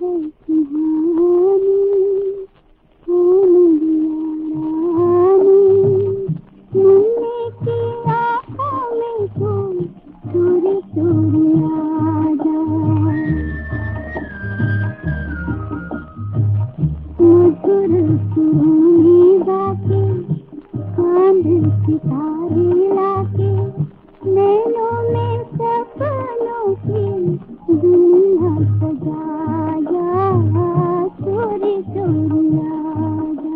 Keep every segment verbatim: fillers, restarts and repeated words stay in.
है सुहानी, कौन दिया रानी, मुन्ने की आँखों में तो चोरी चोरी आ जाए। मधुर सुरीली बातें, चांद सितारे लाके, नैनों में सपनों की दुनिया सजाया, चोरी चोरी आ जा।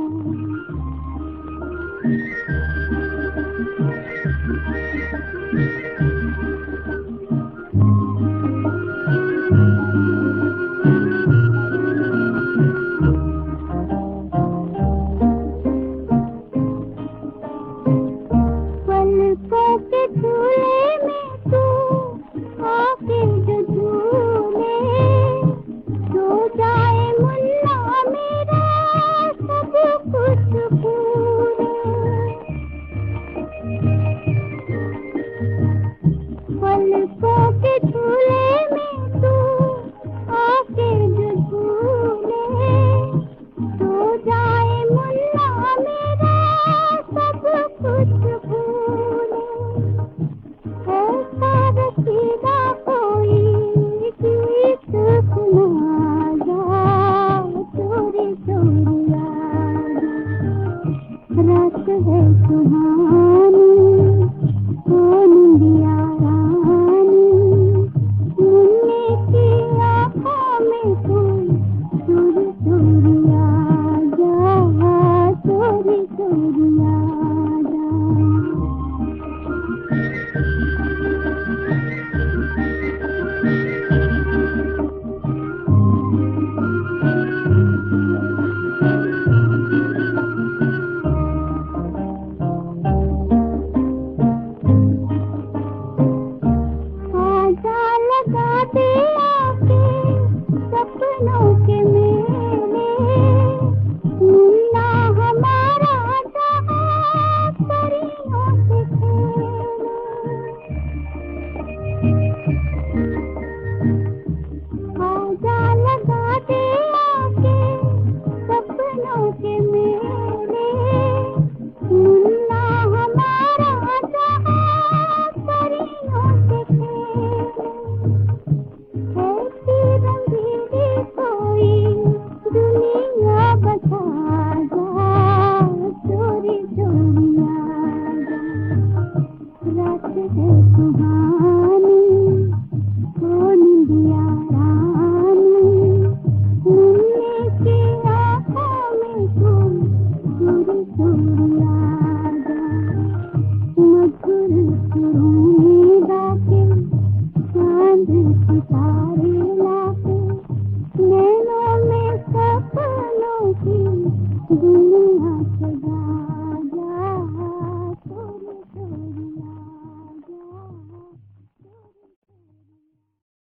पलकों के झूले में तू आके जो झूले, सो जाए मुन्ना मेरा सब कुछ भूले। पलकों के झूले में तू आके जो झूले, सो जाए मुन्ना मेरा सब कुछ भूले। ऐसा रसीदा कोई गीत सुना जा, चोरी चोरी आ जा। रात है सुहानी, कौन दिया रानी, मुन्ने की आँखों में तो चोरी चोरी आ जा, चोरी चोरी आ जा। आजा लगा दे आके सपनों के मेले, मुन्ना हमारा जहाँ परियों से खेले। आजा लगा दे आके सपनों के मेले, मुन्ना हमारा जहाँ परियों से खेले। ऐसी रंगीली कोई दुनिया बता जा, चोरी चोरी आ जा। रात है सुहानी, कौन दिया रानी, मुन्ने की आँखों में तो चोरी चोरी आ जा। मधुर सुरीली बातें, चांद सितारे